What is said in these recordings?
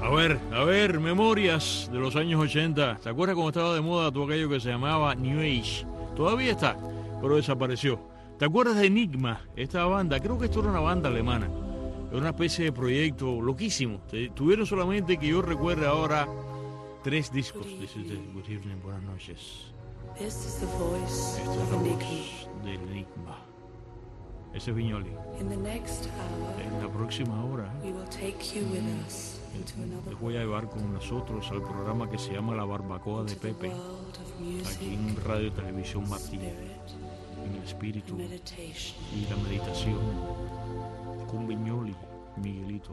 A ver, memorias de los años 80. ¿Te acuerdas cuando estaba de moda todo aquello que se llamaba New Age? Todavía está, pero desapareció. ¿Te acuerdas de Enigma? Esta banda, creo que esto era una banda alemana. Era una especie de proyecto loquísimo. Tuvieron solamente, que yo recuerde ahora, 3 discos. Good evening, buenas noches. Esta es la voz del Enigma. Ese es Viñoli. En la próxima hora les voy a llevar con nosotros al programa que se llama La Barbacoa de Pepe, aquí en Radio Televisión Martí, en el espíritu y la meditación con Viñoli, Miguelito.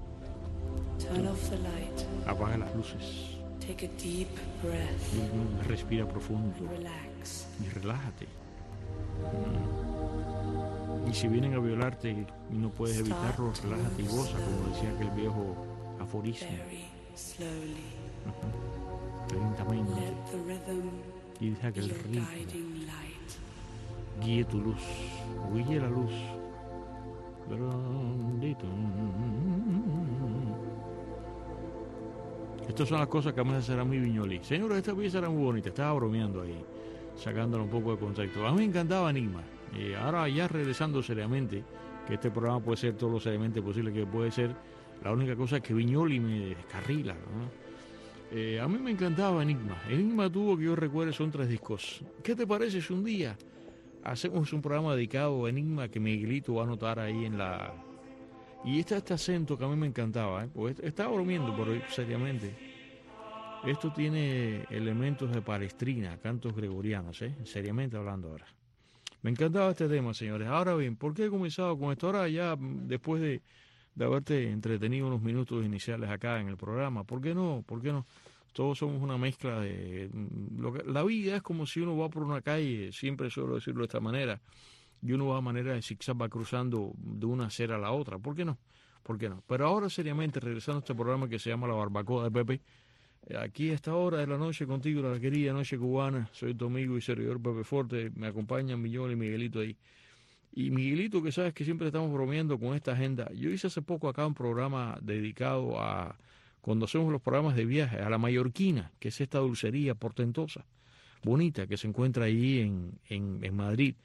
Apaga las luces y respira profundo y relájate. Y si vienen a violarte y no puedes evitarlo, relájate y goza, como decía aquel viejo aforismo. Lentamente. Y deja que el ritmo guíe tu luz. Guíe la luz. Grandito. Estas son las cosas que me hacen a mí, Viñoli. Señora, esta pieza era muy bonita. Estaba bromeando ahí, sacándola un poco de contexto. A mí me encantaba Enigma. Ahora ya regresando seriamente, que este programa puede ser todo lo seriamente posible que puede ser, la única cosa es que Viñoli me descarrila, ¿no? A mí me encantaba Enigma. Enigma tuvo, que yo recuerde, son 3 discos. ¿Qué te parece si un día hacemos un programa dedicado a Enigma que Miguelito va a anotar ahí en la... Y este acento que a mí me encantaba, pues estaba bromeando, pero seriamente. Esto tiene elementos de palestrina, cantos gregorianos, seriamente hablando ahora. Me encantaba este tema, señores. Ahora bien, ¿por qué he comenzado con esto? Ahora ya, después de haberte entretenido unos minutos iniciales acá en el programa, ¿por qué no? ¿Por qué no? Todos somos una mezcla de... la vida es como si uno va por una calle, siempre suelo decirlo de esta manera, y uno va a manera de zigzag, va cruzando de una acera a la otra. ¿Por qué no? ¿Por qué no? Pero ahora, seriamente, regresando a este programa que se llama La Barbacoa de Pepe, aquí a esta hora de la noche contigo, la querida noche cubana, soy tu amigo y servidor Pepe Forte, me acompañan Millón y Miguelito ahí. Y Miguelito, que sabes que siempre estamos bromeando con esta agenda, yo hice hace poco acá un programa dedicado a, cuando hacemos los programas de viaje, a la Mallorquina, que es esta dulcería portentosa, bonita, que se encuentra ahí en Madrid.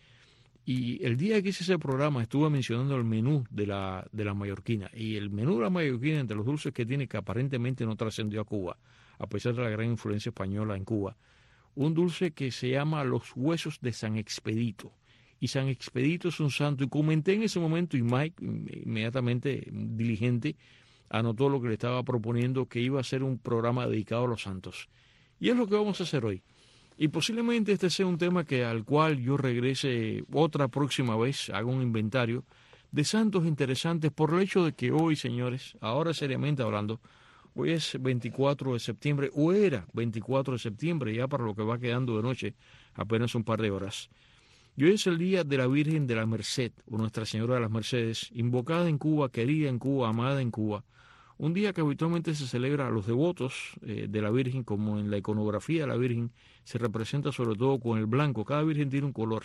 Y el día que hice ese programa estuve mencionando el menú de la Mallorquina. Y el menú de la Mallorquina, entre los dulces que tiene, que aparentemente no trascendió a Cuba, a pesar de la gran influencia española en Cuba, un dulce que se llama los huesos de San Expedito. Y San Expedito es un santo. Y comenté en ese momento, y Mike, inmediatamente diligente, anotó lo que le estaba proponiendo, que iba a ser un programa dedicado a los santos. Y es lo que vamos a hacer hoy. Y posiblemente este sea un tema al cual yo regrese otra próxima vez, haga un inventario de santos interesantes, por el hecho de que hoy, señores, ahora seriamente hablando, hoy es 24 de septiembre, o era 24 de septiembre, ya para lo que va quedando de noche, apenas un par de horas. Y hoy es el día de la Virgen de la Merced, o Nuestra Señora de las Mercedes, invocada en Cuba, querida en Cuba, amada en Cuba. Un día que habitualmente se celebra a los devotos de la Virgen, como en la iconografía de la Virgen se representa sobre todo con el blanco. Cada Virgen tiene un color.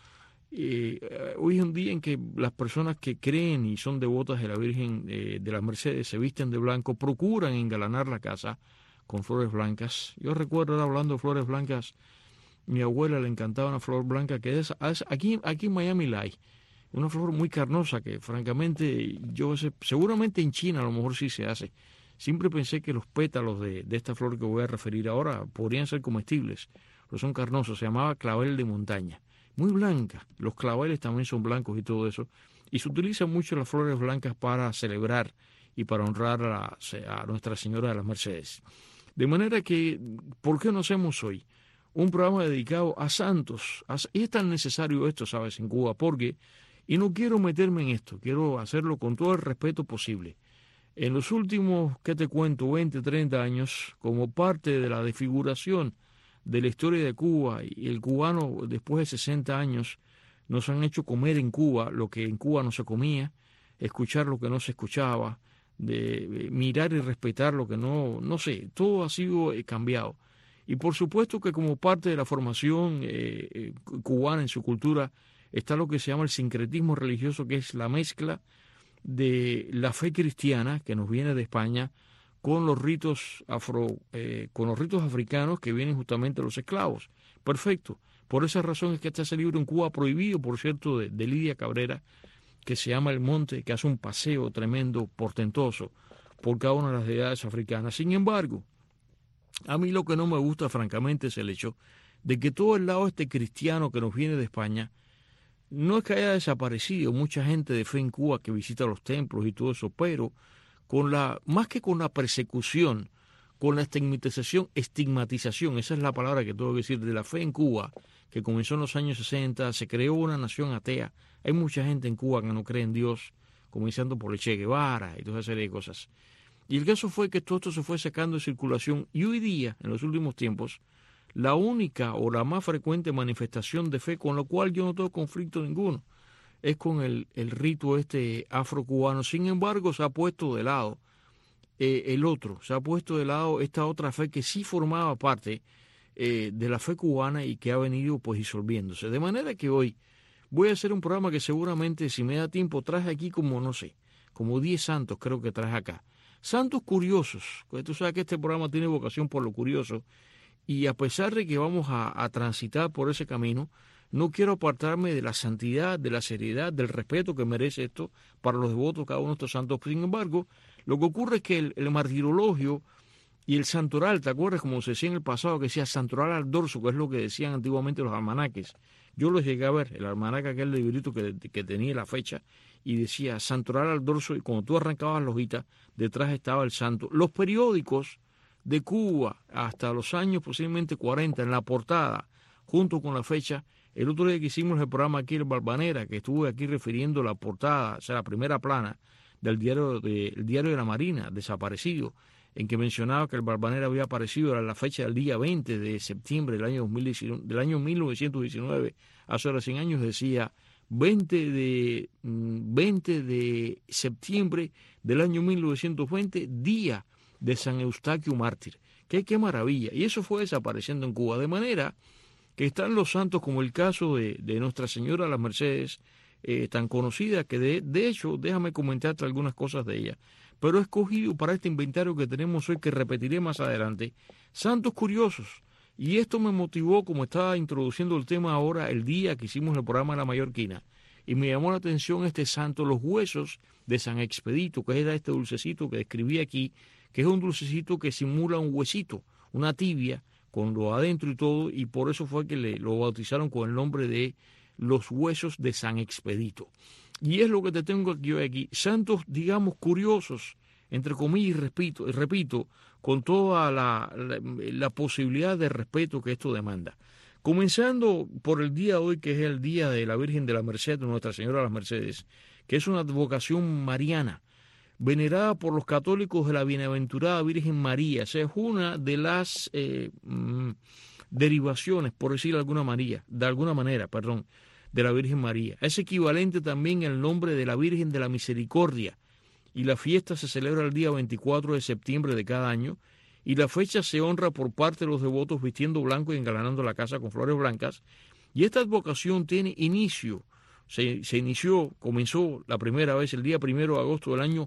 Hoy es un día en que las personas que creen y son devotas de la Virgen de las Mercedes se visten de blanco, procuran engalanar la casa con flores blancas. Yo recuerdo, hablando de flores blancas, mi abuela le encantaba una flor blanca que es aquí en Miami la hay. Una flor muy carnosa que, francamente, yo sé, seguramente en China a lo mejor sí se hace. Siempre pensé que los pétalos de esta flor que voy a referir ahora podrían ser comestibles, pero son carnosos. Se llamaba clavel de montaña. Muy blanca. Los claveles también son blancos y todo eso. Y se utilizan mucho las flores blancas para celebrar y para honrar a Nuestra Señora de las Mercedes. De manera que, ¿por qué no hacemos hoy un programa dedicado a santos? Y es tan necesario esto, ¿sabes?, en Cuba, porque... Y no quiero meterme en esto, quiero hacerlo con todo el respeto posible. En los últimos, ¿qué te cuento?, 20, 30 años, como parte de la desfiguración de la historia de Cuba, y el cubano después de 60 años nos han hecho comer en Cuba lo que en Cuba no se comía, escuchar lo que no se escuchaba, de mirar y respetar lo que no sé, todo ha sido cambiado. Y por supuesto que como parte de la formación cubana en su cultura, está lo que se llama el sincretismo religioso, que es la mezcla de la fe cristiana que nos viene de España con los ritos con los ritos africanos que vienen justamente de los esclavos. Perfecto. Por esa razón es que está ese libro en Cuba prohibido, por cierto, de Lidia Cabrera, que se llama El Monte, que hace un paseo tremendo, portentoso, por cada una de las deidades africanas. Sin embargo, a mí lo que no me gusta, francamente, es el hecho de que todo el lado cristiano que nos viene de España, no es que haya desaparecido mucha gente de fe en Cuba que visita los templos y todo eso, pero más que con la persecución, con la estigmatización, esa es la palabra que tengo que decir, de la fe en Cuba, que comenzó en los años 60, se creó una nación atea. Hay mucha gente en Cuba que no cree en Dios, comenzando por el Che Guevara y toda esa serie de cosas. Y el caso fue que todo esto se fue sacando de circulación y hoy día, en los últimos tiempos, la única o la más frecuente manifestación de fe, con lo cual yo no tengo conflicto ninguno, es con el rito afrocubano. Sin embargo, se ha puesto de lado se ha puesto de lado esta otra fe que sí formaba parte de la fe cubana y que ha venido pues disolviéndose. De manera que hoy voy a hacer un programa que seguramente, si me da tiempo, traje aquí como 10 santos creo que traje acá. Santos curiosos, porque tú sabes que este programa tiene vocación por lo curioso, y a pesar de que vamos a transitar por ese camino, no quiero apartarme de la santidad, de la seriedad, del respeto que merece esto para los devotos, cada uno de estos santos. Sin embargo, lo que ocurre es que el martirologio y el santoral, ¿te acuerdas como se decía en el pasado, que decía santoral al dorso, que es lo que decían antiguamente los almanaques? Yo los llegué a ver, el almanaque, aquel librito que tenía la fecha, y decía santoral al dorso, y cuando tú arrancabas la hojita, detrás estaba el santo. Los periódicos de Cuba, hasta los años posiblemente 40, en la portada, junto con la fecha, el otro día que hicimos el programa aquí, el Balvanera, que estuve aquí refiriendo la portada, o sea, la primera plana del diario de la Marina, desaparecido, en que mencionaba que el Balvanera había aparecido a la fecha del día 20 de septiembre del año 1919, hace ahora 100 años, decía 20 de septiembre del año 1920, día de San Eustaquio Mártir. ¡Qué maravilla! Y eso fue desapareciendo en Cuba, de manera que están los santos, como el caso de Nuestra Señora las Mercedes, tan conocida, que de hecho, déjame comentarte algunas cosas de ella, pero he escogido para este inventario que tenemos hoy, que repetiré más adelante, santos curiosos. Y esto me motivó, como estaba introduciendo el tema ahora, el día que hicimos el programa La Mallorquina, y me llamó la atención este santo, los huesos de San Expedito, que era este dulcecito que describí aquí, que es un dulcecito que simula un huesito, una tibia, con lo adentro y todo, y por eso fue que lo bautizaron con el nombre de los huesos de San Expedito. Y es lo que te tengo aquí, santos, digamos, curiosos, entre comillas, repito, con toda la posibilidad de respeto que esto demanda. Comenzando por el día de hoy, que es el día de la Virgen de la Merced, de Nuestra Señora de las Mercedes, que es una advocación mariana, venerada por los católicos de la Bienaventurada Virgen María. O sea, es una de las derivaciones, por decirlo de alguna manera, de la Virgen María. Es equivalente también al nombre de la Virgen de la Misericordia, y la fiesta se celebra el día 24 de septiembre de cada año, y la fecha se honra por parte de los devotos vistiendo blanco y engalanando la casa con flores blancas. Y esta advocación tiene inicio, comenzó la primera vez el día 1 de agosto del año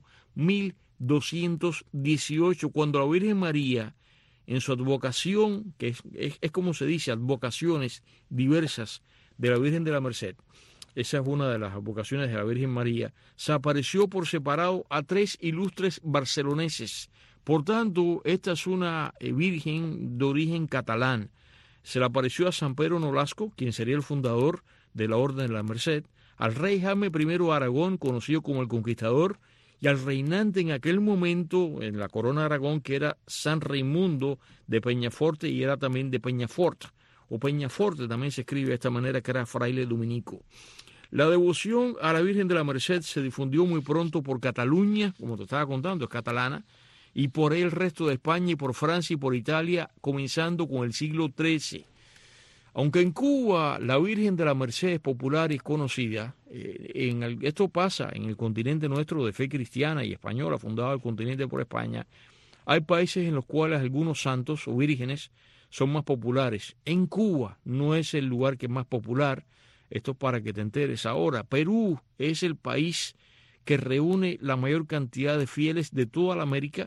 1218, cuando la Virgen María, en su advocación, que es como se dice, advocaciones diversas de la Virgen de la Merced, esa es una de las advocaciones de la Virgen María, se apareció por separado a 3 ilustres barceloneses. Por tanto, esta es una virgen de origen catalán. Se le apareció a San Pedro Nolasco, quien sería el fundador de la Orden de la Merced, al rey Jaime I de Aragón, conocido como el Conquistador, y al reinante en aquel momento en la corona de Aragón, que era San Raimundo de Peñaforte, y era también de Peñafort, o Peñaforte también se escribe de esta manera, que era fraile dominico. La devoción a la Virgen de la Merced se difundió muy pronto por Cataluña, como te estaba contando, es catalana, y por ahí el resto de España, y por Francia y por Italia, comenzando con el siglo XIII. Aunque en Cuba la Virgen de la Merced es popular y es conocida, esto pasa en el continente nuestro de fe cristiana y española, fundado el continente por España. Hay países en los cuales algunos santos o vírgenes son más populares. En Cuba no es el lugar que es más popular. Esto es para que te enteres ahora. Perú es el país que reúne la mayor cantidad de fieles de toda la América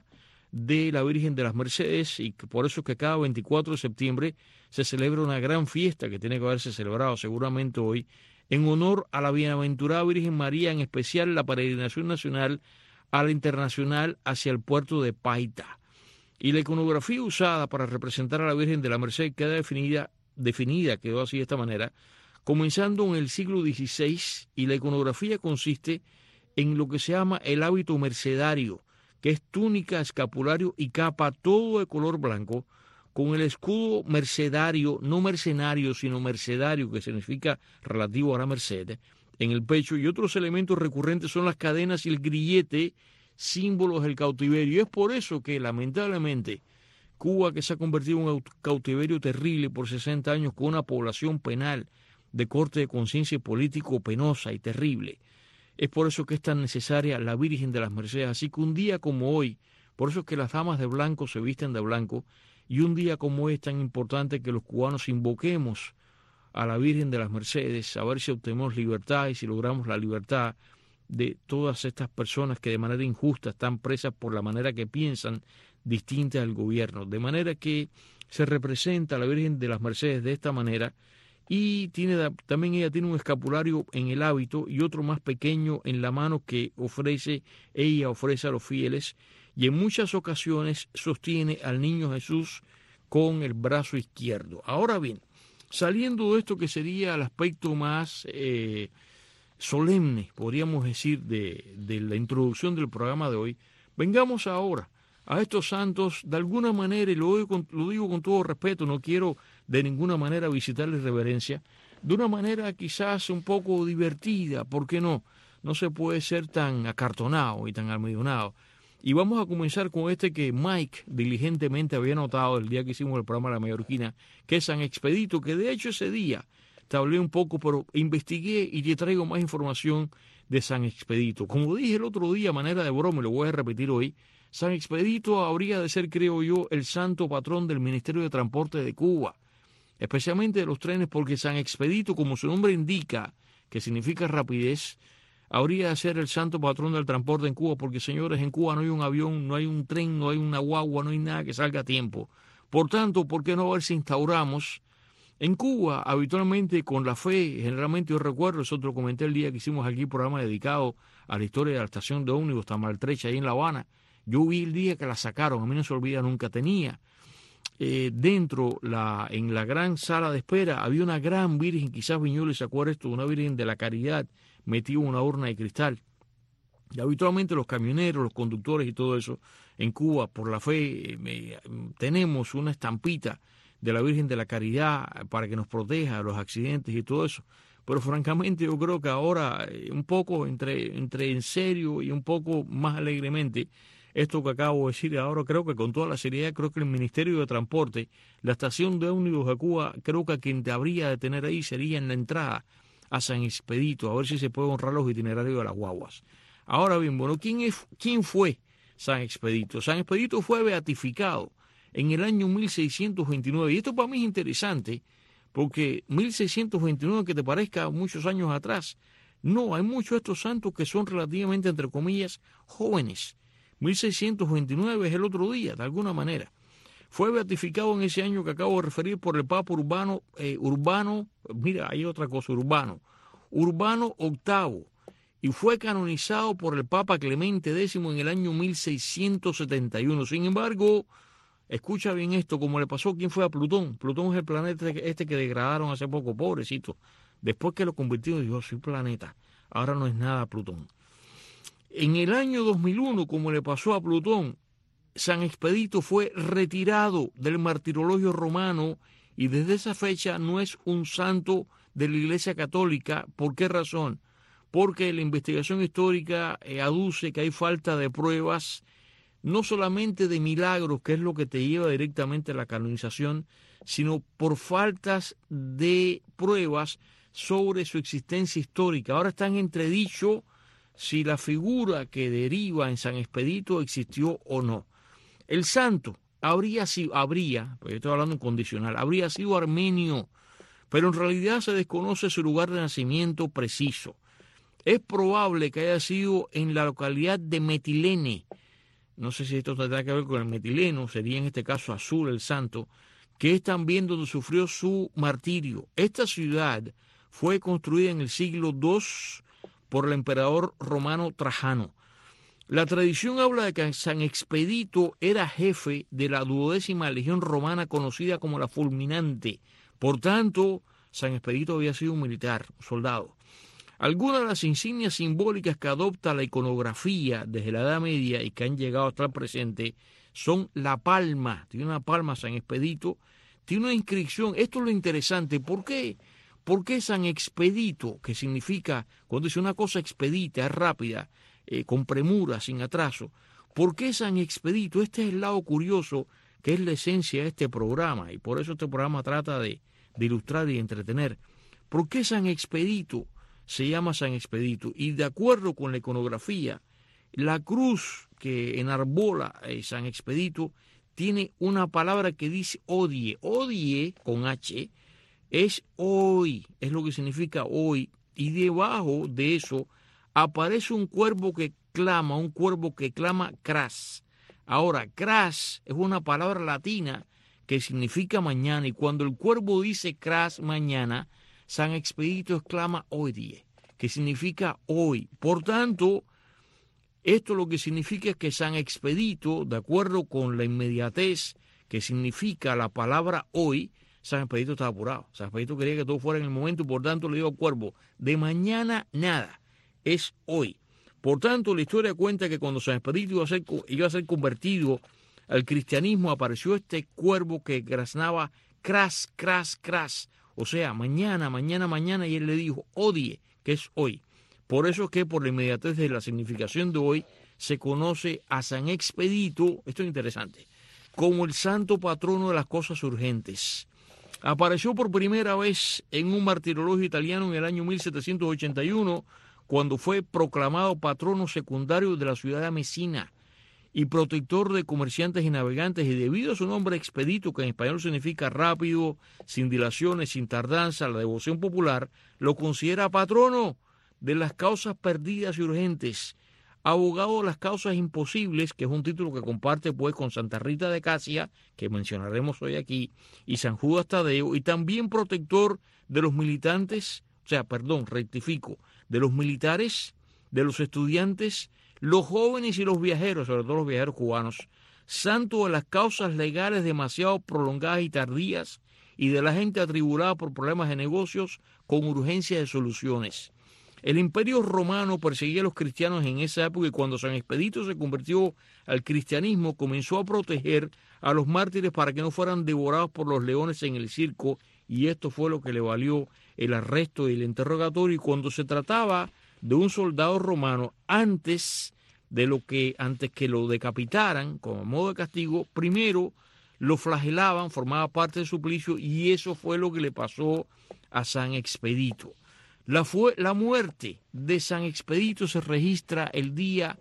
de la Virgen de las Mercedes, y por eso es que cada 24 de septiembre se celebra una gran fiesta que tiene que haberse celebrado seguramente hoy en honor a la bienaventurada Virgen María, en especial la peregrinación nacional a la internacional hacia el puerto de Paita. Y la iconografía usada para representar a la Virgen de la Merced queda definida, quedó así de esta manera, comenzando en el siglo XVI, y la iconografía consiste en lo que se llama el hábito mercedario, que es túnica, escapulario y capa, todo de color blanco, con el escudo mercedario, no mercenario, sino mercedario, que significa relativo a la merced, en el pecho, y otros elementos recurrentes son las cadenas y el grillete, símbolos del cautiverio. Y es por eso que, lamentablemente, Cuba, que se ha convertido en un cautiverio terrible por 60 años, con una población penal de corte de conciencia y político penosa y terrible, es por eso que es tan necesaria la Virgen de las Mercedes. Así que un día como hoy, por eso es que las damas de blanco se visten de blanco, y un día como hoy es tan importante que los cubanos invoquemos a la Virgen de las Mercedes, a ver si obtenemos libertad y si logramos la libertad de todas estas personas que de manera injusta están presas por la manera que piensan distinta al gobierno. De manera que se representa a la Virgen de las Mercedes de esta manera, y también ella tiene un escapulario en el hábito y otro más pequeño en la mano que ella ofrece a los fieles, y en muchas ocasiones sostiene al niño Jesús con el brazo izquierdo. Ahora bien, saliendo de esto que sería el aspecto más solemne, podríamos decir, de la introducción del programa de hoy, vengamos ahora a estos santos de alguna manera, y lo digo con todo respeto, no quiero de ninguna manera visitarles reverencia, de una manera quizás un poco divertida, ¿por qué no? No se puede ser tan acartonado y tan almidonado. Y vamos a comenzar con este que Mike diligentemente había notado el día que hicimos el programa La Mallorquina, que es San Expedito, que de hecho ese día te hablé un poco, pero investigué y te traigo más información de San Expedito. Como dije el otro día, a manera de broma, y lo voy a repetir hoy, San Expedito habría de ser, creo yo, el santo patrón del Ministerio de Transporte de Cuba, especialmente de los trenes, porque San Expedito, como su nombre indica, que significa rapidez, habría de ser el santo patrón del transporte en Cuba, porque, señores, en Cuba no hay un avión, no hay un tren, no hay una guagua, no hay nada que salga a tiempo. Por tanto, ¿por qué no ver si instauramos en Cuba, habitualmente con la fe? Generalmente yo recuerdo, eso te lo comenté el día que hicimos aquí un programa dedicado a la historia de la estación de ómnibus tan maltrecha ahí en La Habana. Yo vi el día que la sacaron, a mí no se olvida, nunca tenía. En la gran sala de espera, había una gran virgen, quizás Viñoles se acuerda esto, una virgen de la Caridad, metida en una urna de cristal. Y habitualmente los camioneros, los conductores y todo eso, en Cuba, por la fe, tenemos una estampita de la Virgen de la Caridad para que nos proteja de los accidentes y todo eso. Pero francamente yo creo que ahora, un poco entre en serio y un poco más alegremente, esto que acabo de decir ahora, creo que con toda la seriedad, creo que el Ministerio de Transporte, la estación de ómnibus de Cuba, creo que quien te habría de tener ahí sería en la entrada a San Expedito, a ver si se puede honrar los itinerarios de las guaguas. Ahora bien, bueno, ¿quién fue San Expedito? San Expedito fue beatificado en el año 1629, y esto para mí es interesante, porque 1629, que te parezca muchos años atrás, no, hay muchos de estos santos que son relativamente, entre comillas, jóvenes. 1629 es el otro día, de alguna manera. Fue beatificado en ese año que acabo de referir por el Papa Urbano VIII, y fue canonizado por el Papa Clemente X en el año 1671. Sin embargo, escucha bien esto, como le pasó a quien fue a Plutón. Plutón es el planeta este que degradaron hace poco, pobrecito. Después que lo convirtieron, dijo, soy planeta. Ahora no es nada Plutón. En el año 2001, como le pasó a Plutón, San Expedito fue retirado del martirologio romano, y desde esa fecha no es un santo de la Iglesia Católica. ¿Por qué razón? Porque la investigación histórica aduce que hay falta de pruebas, no solamente de milagros, que es lo que te lleva directamente a la canonización, sino por faltas de pruebas sobre su existencia histórica. Ahora está en entredicho si la figura que deriva en San Expedito existió o no. El santo porque yo estoy hablando en condicional, habría sido armenio, pero en realidad se desconoce su lugar de nacimiento preciso. Es probable que haya sido en la localidad de Metilene, no sé si esto tendrá que ver con el metileno, sería en este caso Azul el Santo, que es también donde sufrió su martirio. Esta ciudad fue construida en el siglo II por el emperador romano Trajano. La tradición habla de que San Expedito era jefe de la 12ª legión romana conocida como la Fulminante. Por tanto, San Expedito había sido un militar, un soldado. Algunas de las insignias simbólicas que adopta la iconografía desde la Edad Media y que han llegado hasta el presente son la palma. Tiene una palma San Expedito, tiene una inscripción. Esto es lo interesante. ¿Por qué? Porque San Expedito, que significa, cuando dice una cosa expedita, es rápida, con premura, sin atraso. ¿Por qué San Expedito? Este es el lado curioso, que es la esencia de este programa, y por eso este programa trata de ilustrar y entretener. ¿Por qué San Expedito se llama San Expedito? Y de acuerdo con la iconografía, la cruz que enarbola San Expedito tiene una palabra que dice odie. Odie, con H, es hoy, es lo que significa hoy, y debajo de eso aparece un cuervo que clama cras. Ahora, cras es una palabra latina que significa mañana, y cuando el cuervo dice cras mañana, San Expedito exclama odie, que significa hoy. Por tanto, esto lo que significa es que San Expedito, de acuerdo con la inmediatez que significa la palabra hoy, San Expedito estaba apurado. San Expedito quería que todo fuera en el momento y por tanto le dijo al cuervo, de mañana nada, es hoy. Por tanto, la historia cuenta que cuando San Expedito iba a ser convertido al cristianismo, apareció este cuervo que graznaba cras, cras, cras. O sea, mañana, mañana, mañana, y él le dijo, odie, que es hoy. Por eso es que por la inmediatez de la significación de hoy se conoce a San Expedito, esto es interesante, como el santo patrono de las cosas urgentes. Apareció por primera vez en un martirologio italiano en el año 1781, cuando fue proclamado patrono secundario de la ciudad de Mesina y protector de comerciantes y navegantes, y debido a su nombre Expedito, que en español significa rápido, sin dilaciones, sin tardanza, la devoción popular lo considera patrono de las causas perdidas y urgentes, abogado de las causas imposibles, que es un título que comparte pues con Santa Rita de Casia, que mencionaremos hoy aquí, y San Judas Tadeo, y también protector de los militantes, de los militares, de los estudiantes, los jóvenes y los viajeros, sobre todo los viajeros cubanos, santo de las causas legales demasiado prolongadas y tardías, y de la gente atribulada por problemas de negocios con urgencia de soluciones. El Imperio Romano perseguía a los cristianos en esa época, y cuando San Expedito se convirtió al cristianismo, comenzó a proteger a los mártires para que no fueran devorados por los leones en el circo, y esto fue lo que le valió el arresto y el interrogatorio. Y cuando se trataba de un soldado romano, antes que lo decapitaran como modo de castigo, primero lo flagelaban, formaba parte del suplicio, y eso fue lo que le pasó a San Expedito. La muerte de San Expedito se registra el día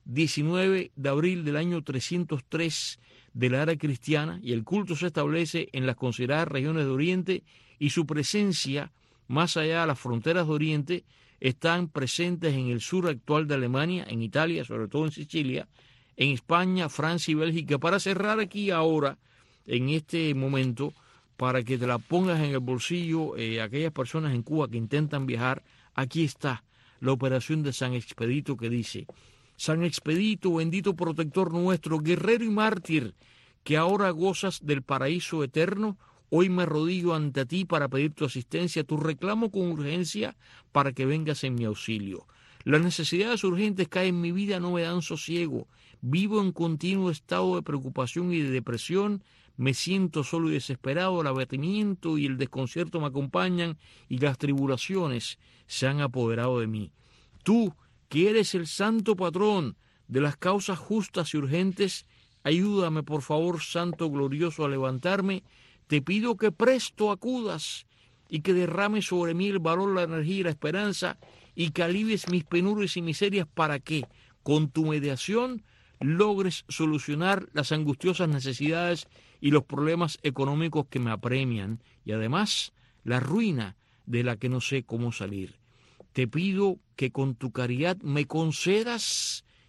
19 de abril del año 303 de la era cristiana, y el culto se establece en las consideradas regiones de Oriente, y su presencia más allá de las fronteras de Oriente están presentes en el sur actual de Alemania, en Italia, sobre todo en Sicilia, en España, Francia y Bélgica. Para cerrar aquí ahora, en este momento, para que te la pongas en el bolsillo, aquellas personas en Cuba que intentan viajar, aquí está la operación de San Expedito, que dice: San Expedito, bendito protector nuestro, guerrero y mártir, que ahora gozas del paraíso eterno, hoy me arrodillo ante ti para pedir tu asistencia, tu reclamo con urgencia para que vengas en mi auxilio. Las necesidades urgentes que hay en mi vida no me dan sosiego. Vivo en continuo estado de preocupación y de depresión. Me siento solo y desesperado. El abatimiento y el desconcierto me acompañan y las tribulaciones se han apoderado de mí. Tú, que eres el santo patrón de las causas justas y urgentes, ayúdame, por favor, santo glorioso, a levantarme. Te pido que presto acudas y que derrames sobre mí el valor, la energía y la esperanza, y que alivies mis penurias y miserias para que, con tu mediación, logres solucionar las angustiosas necesidades y los problemas económicos que me apremian, y además la ruina de la que no sé cómo salir. Te pido que con tu caridad me concedas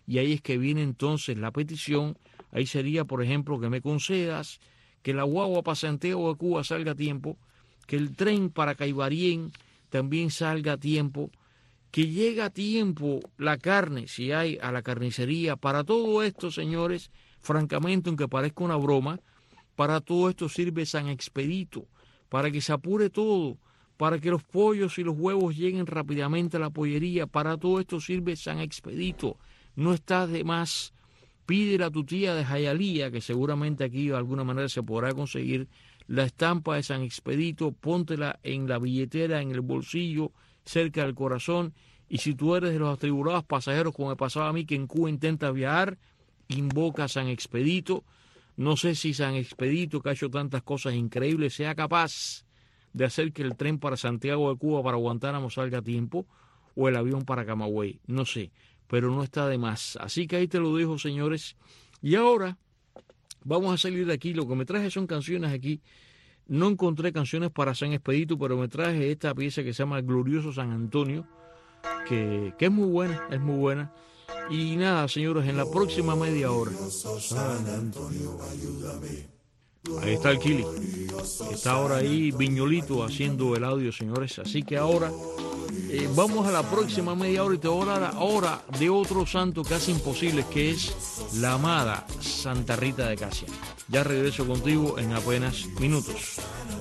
y ahí es que viene entonces la petición. Ahí sería, por ejemplo, que me concedas que la guagua para Santiago de Cuba salga a tiempo, que el tren para Caibarien también salga a tiempo, que llegue a tiempo la carne, si hay, a la carnicería. Para todo esto, señores, francamente, aunque parezca una broma, para todo esto sirve San Expedito, para que se apure todo, para que los pollos y los huevos lleguen rápidamente a la pollería. Para todo esto sirve San Expedito. No está de más. Pídele a tu tía de Hialeah, que seguramente aquí de alguna manera se podrá conseguir, la estampa de San Expedito, póntela en la billetera, en el bolsillo, cerca del corazón. Y si tú eres de los atribulados pasajeros, como me pasaba a mí, que en Cuba intenta viajar, invoca a San Expedito. No sé si San Expedito, que ha hecho tantas cosas increíbles, sea capaz de hacer que el tren para Santiago de Cuba, para Guantánamo, salga a tiempo, o el avión para Camagüey, no sé, pero no está de más. Así que ahí te lo dejo, señores. Y ahora vamos a salir de aquí. Lo que me traje son canciones aquí. No encontré canciones para San Expedito, pero me traje esta pieza que se llama Glorioso San Antonio, que es muy buena, es muy buena. Y nada, señores, en la próxima media hora. San Antonio, ayúdame. Ahí está el Kili, que está ahora ahí, Viñolito, haciendo el audio, señores. Así que ahora vamos a la próxima media hora y te voy a hablar ahora de otro santo casi imposible, que es la amada Santa Rita de Casia. Ya regreso contigo en apenas minutos.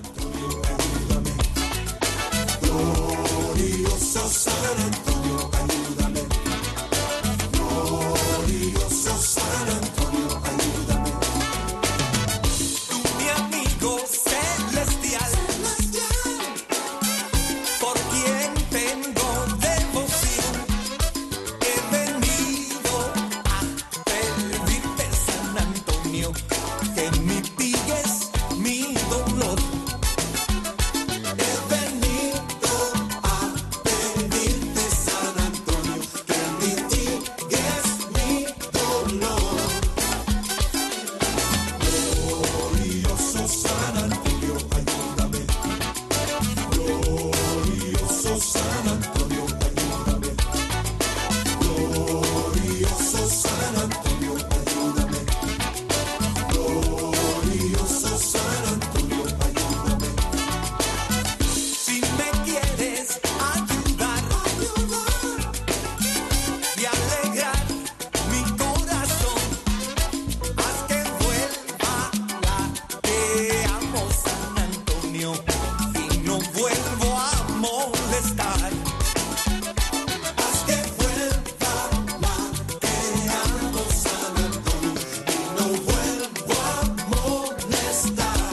Glorioso San Antonio, ayúdame. Glorioso San Antonio, ayúdame. Tú, mi amigo celestial, por quien tengo devoción, he venido a pedirte, San Antonio, que mitigues mi dolor. He venido a pedirte, San Antonio, que mitigues mi dolor. Glorioso San Antonio, ayúdame. Glorioso San Antonio, ayúdame. Glorioso San Antonio, ayúdame. Glorioso San Antonio, ayúdame. Si me quieres ayudar y alegrar mi corazón, haz que vuelva la te amo, San Antonio, y no vuelvo a molestar. Haz que vuelva la te amo, San Antonio, y no vuelvo a molestar.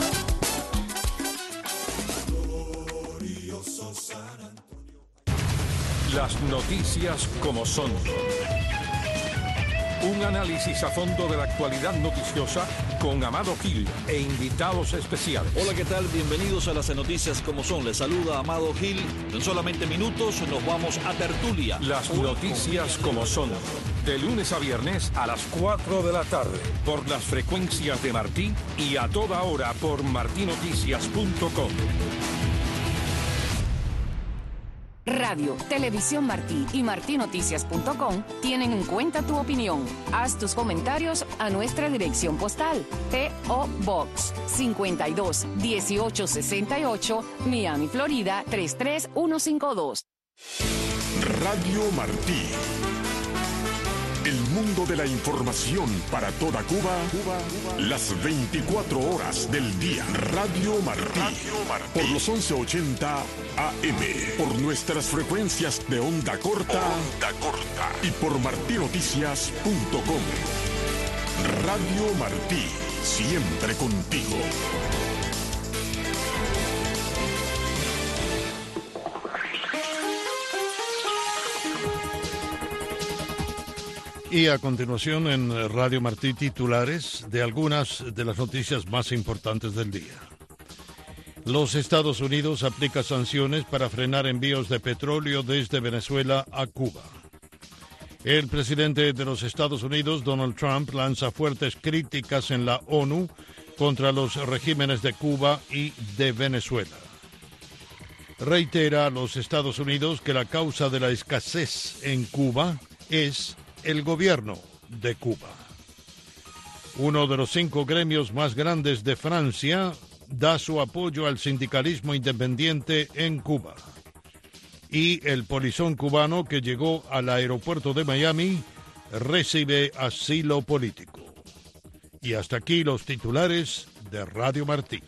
Glorioso San Antonio. Las noticias como son. Un análisis a fondo de la actualidad noticiosa con Amado Gil e invitados especiales. Hola, ¿qué tal? Bienvenidos a las noticias como son. Les saluda Amado Gil. En solamente minutos nos vamos a tertulia. Las noticias como son. De lunes a viernes a las 4 de la tarde. Por las frecuencias de Martí y a toda hora por martinoticias.com. Radio, Televisión Martí y martinoticias.com tienen en cuenta tu opinión. Haz tus comentarios a nuestra dirección postal. P.O. Box 52 1868, Miami, Florida 33152. Radio Martí. El mundo de la información para toda Cuba, las 24 horas del día. Radio Martí. Por los 1180 AM. Por nuestras frecuencias de onda corta. Y por martinoticias.com. Radio Martí. Siempre contigo. Y a continuación en Radio Martí, titulares de algunas de las noticias más importantes del día. Los Estados Unidos aplica sanciones para frenar envíos de petróleo desde Venezuela a Cuba. El presidente de los Estados Unidos, Donald Trump, lanza fuertes críticas en la ONU contra los regímenes de Cuba y de Venezuela. Reitera a los Estados Unidos que la causa de la escasez en Cuba es el gobierno de Cuba. Uno de los 5 gremios más grandes de Francia da su apoyo al sindicalismo independiente en Cuba. Y el polizón cubano que llegó al aeropuerto de Miami recibe asilo político. Y hasta aquí los titulares de Radio Martí.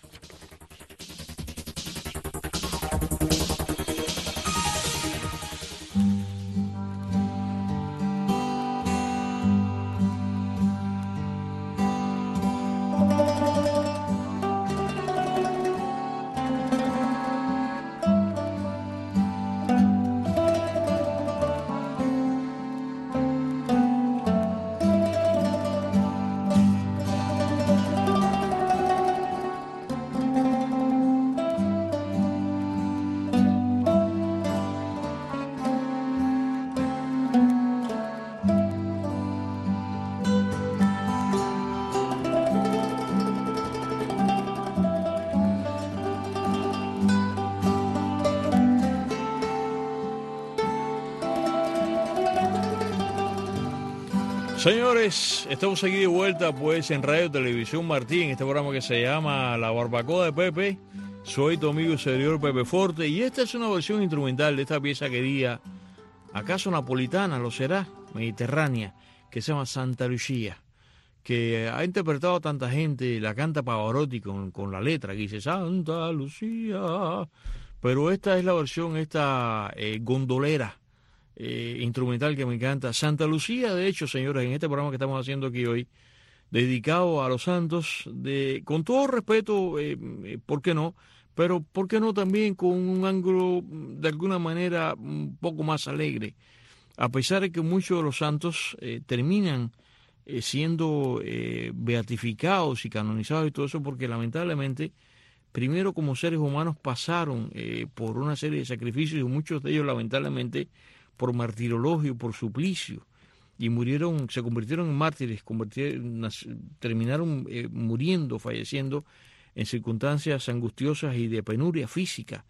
Señores, estamos aquí de vuelta pues en Radio Televisión Martí, en este programa que se llama La Barbacoa de Pepe. Soy tu amigo y servidor Pepe Forte y esta es una versión instrumental de esta pieza querida, acaso napolitana, lo será, mediterránea, que se llama Santa Lucía, que ha interpretado a tanta gente, la canta Pavarotti con la letra que dice Santa Lucía, pero esta es la versión, gondolera, instrumental que me encanta. Santa Lucía, de hecho, señores, en este programa que estamos haciendo aquí hoy, dedicado a los santos, con todo respeto, ¿por qué no? Pero ¿por qué no también con un ángulo de alguna manera un poco más alegre? A pesar de que muchos de los santos terminan siendo beatificados y canonizados y todo eso, porque lamentablemente, primero como seres humanos pasaron por una serie de sacrificios y muchos de ellos lamentablemente por martirologio, por suplicio, y murieron, se convirtieron en mártires, terminaron muriendo, falleciendo en circunstancias angustiosas y de penuria física.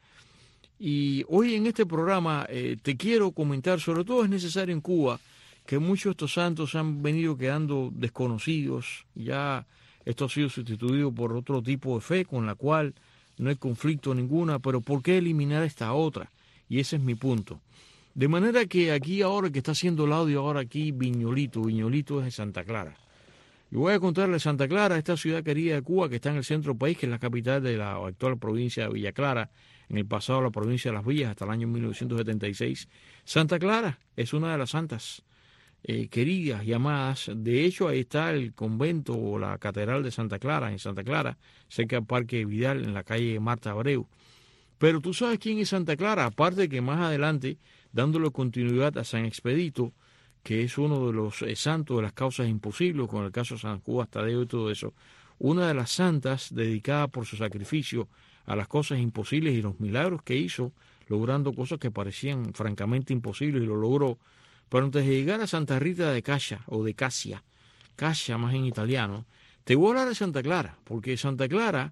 Y hoy en este programa te quiero comentar, sobre todo es necesario en Cuba, que muchos de estos santos han venido quedando desconocidos, ya esto ha sido sustituido por otro tipo de fe con la cual no hay conflicto ninguna, pero ¿por qué eliminar esta otra? Y ese es mi punto. De manera que aquí ahora que está haciendo el audio, ahora aquí Viñolito es de Santa Clara. Y voy a contarle Santa Clara, esta ciudad querida de Cuba que está en el centro del país, que es la capital de la actual provincia de Villa Clara, en el pasado la provincia de Las Villas hasta el año 1976. Santa Clara es una de las santas queridas, llamadas. De hecho, ahí está el convento o la catedral de Santa Clara, en Santa Clara, cerca del Parque Vidal, en la calle Marta Abreu. Pero tú sabes quién es Santa Clara, aparte de que más adelante, dándole continuidad a San Expedito, que es uno de los santos de las causas imposibles, con el caso de San Judas Tadeo y todo eso, una de las santas dedicada por su sacrificio a las cosas imposibles y los milagros que hizo, logrando cosas que parecían francamente imposibles y lo logró. Pero antes de llegar a Santa Rita de Cascia, o de Cascia más en italiano, te voy a hablar de Santa Clara, porque Santa Clara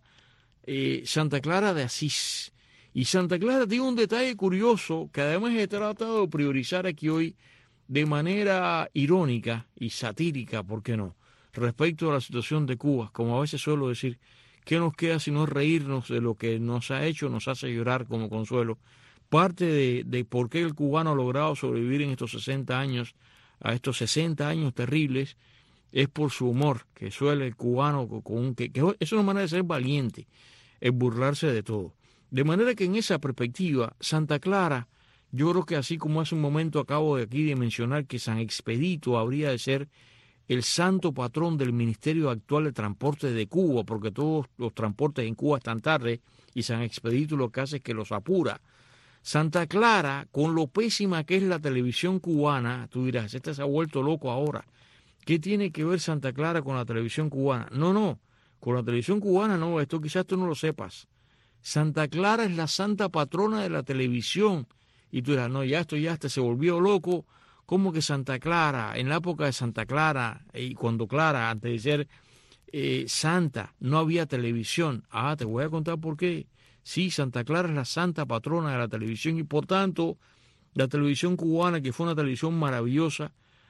de Asís. Y Santa Clara tiene un detalle curioso que además he tratado de priorizar aquí hoy de manera irónica y satírica, ¿por qué no?, respecto a la situación de Cuba. Como a veces suelo decir, ¿qué nos queda sino reírnos de lo que nos ha hecho, nos hace llorar como consuelo? Parte de por qué el cubano ha logrado sobrevivir en estos 60 años, a estos 60 años terribles, es por su humor, que suele el cubano, que es una manera de ser valiente, es burlarse de todo. De manera que en esa perspectiva, Santa Clara, yo creo que así como hace un momento acabo de aquí de mencionar que San Expedito habría de ser el santo patrón del Ministerio actual de Transporte de Cuba, porque todos los transportes en Cuba están tarde y San Expedito lo que hace es que los apura. Santa Clara, con lo pésima que es la televisión cubana, tú dirás, este se ha vuelto loco ahora. ¿Qué tiene que ver Santa Clara con la televisión cubana? No, con la televisión cubana no, esto quizás tú no lo sepas. Santa Clara es la santa patrona de la televisión. Y tú dirás, no, ya se volvió loco. ¿Cómo que Santa Clara? En la época de Santa Clara, y cuando Clara, antes de ser santa, no había televisión. Te voy a contar por qué. Sí, Santa Clara es la santa patrona de la televisión y por tanto, la televisión cubana, que fue una televisión maravillosa,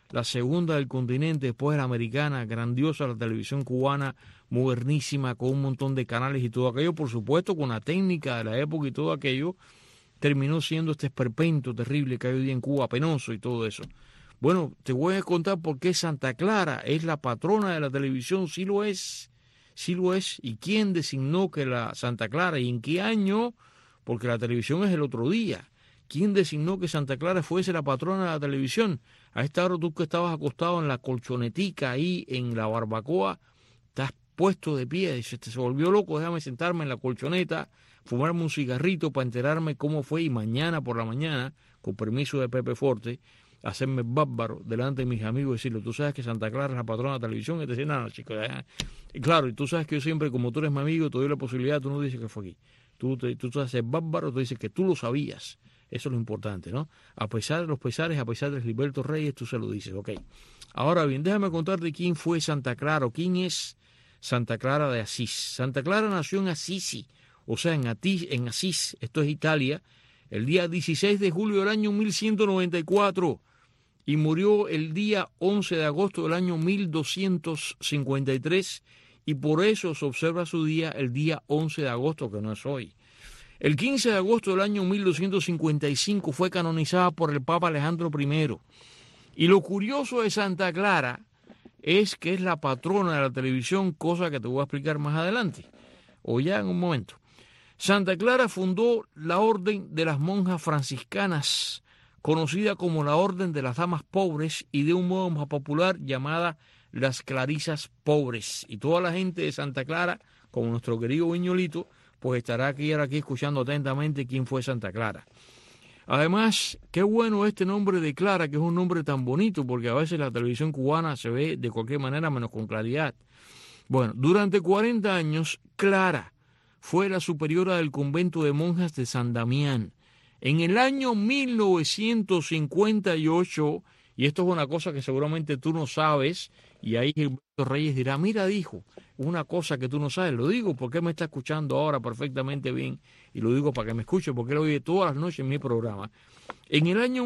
la segunda del continente, después de la americana, grandiosa la televisión cubana, modernísima, con un montón de canales y todo aquello, por supuesto, con la técnica de la época y todo aquello, terminó siendo este esperpento terrible que hay hoy día en Cuba, penoso y todo eso. Bueno, te voy a contar por qué Santa Clara es la patrona de la televisión, sí lo es, y quién designó que la Santa Clara y en qué año, porque la televisión es el otro día. ¿Quién designó que Santa Clara fuese la patrona de la televisión? A esta hora tú que estabas acostado en la colchonetica ahí en la barbacoa, estás puesto de pie, dices, se volvió loco, déjame sentarme en la colchoneta, fumarme un cigarrito para enterarme cómo fue y mañana por la mañana, con permiso de Pepe Forte, hacerme bárbaro delante de mis amigos y decirle, tú sabes que Santa Clara es la patrona de la televisión, y te dicen, no, chicos, y claro, y tú sabes que yo siempre, como tú eres mi amigo, te doy la posibilidad, tú no dices que fue aquí. Tú te haces bárbaro, tú dices que tú lo sabías. Eso es lo importante, ¿no? A pesar de los pesares, a pesar de Gilberto Reyes, tú se lo dices, ok. Ahora bien, déjame contarte quién fue Santa Clara, o quién es Santa Clara de Asís. Santa Clara nació en Assisi, o sea, en Asís, esto es Italia, el día 16 de julio del año 1194 y murió el día 11 de agosto del año 1253 y por eso se observa su día el día 11 de agosto, que no es hoy. El 15 de agosto del año 1255 fue canonizada por el Papa Alejandro I. Y lo curioso de Santa Clara es que es la patrona de la televisión, cosa que te voy a explicar más adelante, o ya en un momento. Santa Clara fundó la Orden de las Monjas Franciscanas, conocida como la Orden de las Damas Pobres y de un modo más popular llamada las Clarisas Pobres. Y toda la gente de Santa Clara, como nuestro querido Viñolito, pues estará aquí escuchando atentamente quién fue Santa Clara. Además, qué bueno este nombre de Clara, que es un nombre tan bonito, porque a veces la televisión cubana se ve de cualquier manera menos con claridad. Bueno, durante 40 años, Clara fue la superiora del convento de monjas de San Damián. En el año 1958, y esto es una cosa que seguramente tú no sabes, y ahí Gilberto Reyes dirá, mira, dijo, una cosa que tú no sabes, lo digo porque él me está escuchando ahora perfectamente bien, y lo digo para que me escuche, porque él oye todas las noches en mi programa. En el año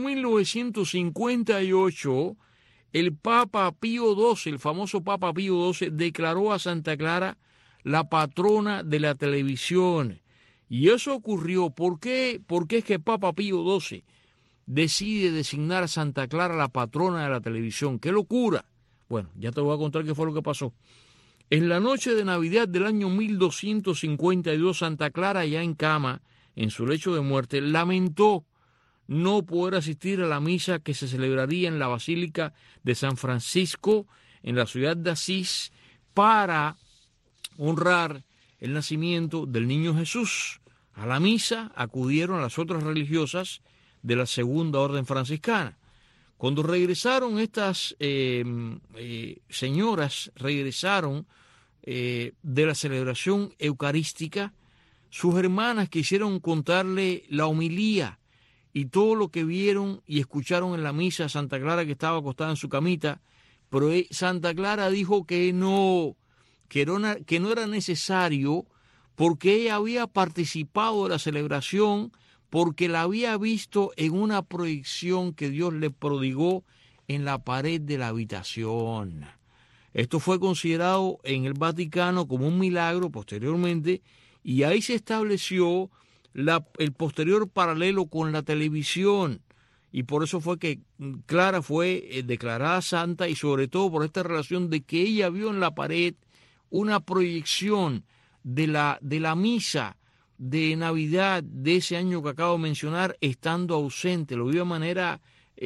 1958, el Papa Pío XII, el famoso Papa Pío XII, declaró a Santa Clara la patrona de la televisión. Y eso ocurrió, ¿por qué? Porque es que el Papa Pío XII decide designar a Santa Clara la patrona de la televisión. ¡Qué locura! Bueno, ya te voy a contar qué fue lo que pasó. En la noche de Navidad del año 1252, Santa Clara, ya en cama, en su lecho de muerte, lamentó no poder asistir a la misa que se celebraría en la Basílica de San Francisco, en la ciudad de Asís, para honrar el nacimiento del niño Jesús. A la misa acudieron las otras religiosas de la Segunda Orden Franciscana. Cuando regresaron estas señoras, regresaron de la celebración eucarística, sus hermanas quisieron contarle la homilía y todo lo que vieron y escucharon en la misa a Santa Clara, que estaba acostada en su camita, pero Santa Clara dijo que no era necesario, porque ella había participado de la celebración, porque la había visto en una proyección que Dios le prodigó en la pared de la habitación. Esto fue considerado en el Vaticano como un milagro posteriormente, y ahí se estableció el posterior paralelo con la televisión, y por eso fue que Clara fue declarada santa, y sobre todo por esta relación de que ella vio en la pared una proyección de la misa de Navidad de ese año que acabo de mencionar, estando ausente, lo vio de manera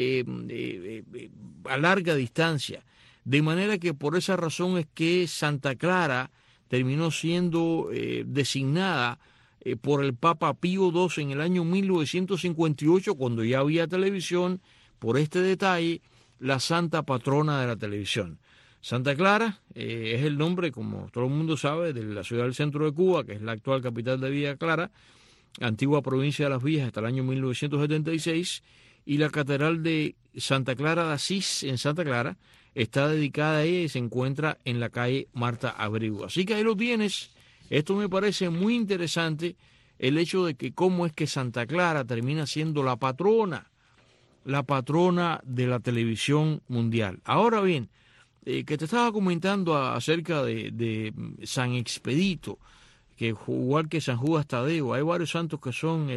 a larga distancia, de manera que por esa razón es que Santa Clara terminó siendo designada por el Papa Pío XII en el año 1958, cuando ya había televisión, por este detalle, la santa patrona de la televisión. Santa Clara es el nombre, como todo el mundo sabe, de la ciudad del centro de Cuba, que es la actual capital de Villa Clara, antigua provincia de Las Villas hasta el año 1976, y la catedral de Santa Clara de Asís en Santa Clara está dedicada a ella y se encuentra en la calle Marta Abreu. Así que ahí lo tienes. Esto me parece muy interesante, el hecho de que cómo es que Santa Clara termina siendo la patrona la patrona de la televisión mundial. Ahora bien, que te estaba comentando acerca de San Expedito, que igual que San Judas Tadeo, hay varios santos que son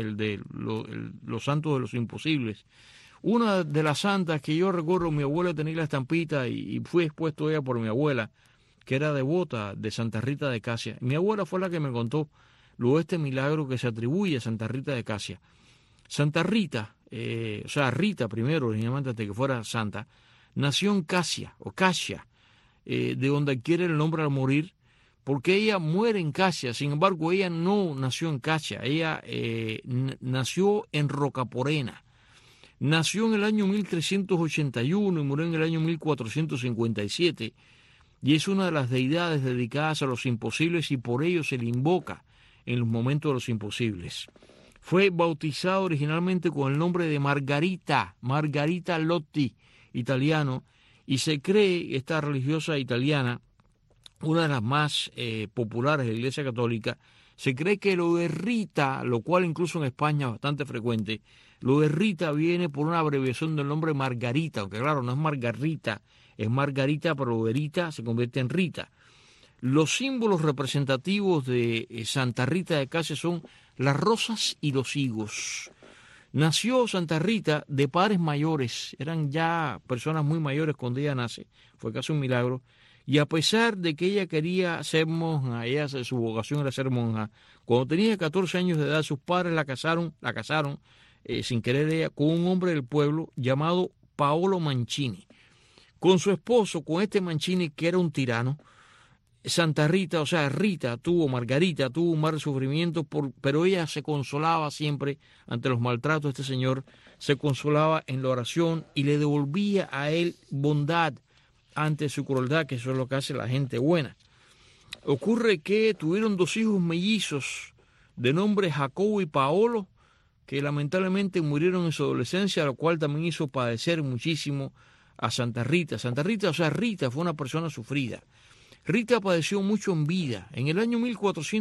los santos de los imposibles. Una de las santas que yo recuerdo, mi abuela tenía la estampita y fui expuesto a ella por mi abuela, que era devota de Santa Rita de Casia. Mi abuela fue la que me contó luego este milagro que se atribuye a Santa Rita de Casia. Santa Rita, o sea, Rita primero, originalmente antes de que fuera santa, nació en Casia, o Casia, de donde adquiere el nombre al morir, porque ella muere en Casia. Sin embargo, ella no nació en Casia, ella nació en Rocaporena. Nació en el año 1381 y murió en el año 1457, y es una de las deidades dedicadas a los imposibles y por ello se le invoca en los momentos de los imposibles. Fue bautizado originalmente con el nombre de Margarita Lotti, italiano, y se cree, esta religiosa italiana, una de las más populares de la Iglesia Católica, se cree que lo de Rita, lo cual incluso en España es bastante frecuente, lo de Rita viene por una abreviación del nombre Margarita, aunque claro, no es Margarita, es Margarita, pero lo de Rita se convierte en Rita. Los símbolos representativos de Santa Rita de Casia son las rosas y los higos. Nació Santa Rita de padres mayores, eran ya personas muy mayores cuando ella nace, fue casi un milagro, y a pesar de que ella quería ser monja, su vocación era ser monja, cuando tenía 14 años de edad sus padres la casaron sin querer ella, con un hombre del pueblo llamado Paolo Mancini. Con su esposo, con este Mancini que era un tirano, Santa Rita, o sea, Margarita tuvo un mal sufrimiento, pero ella se consolaba siempre ante los maltratos de este señor, se consolaba en la oración y le devolvía a él bondad ante su crueldad, que eso es lo que hace la gente buena. Ocurre que tuvieron 2 hijos mellizos de nombre Jacobo y Paolo, que lamentablemente murieron en su adolescencia, lo cual también hizo padecer muchísimo a Santa Rita. Santa Rita, o sea, Rita fue una persona sufrida. Rita padeció mucho en vida. En el año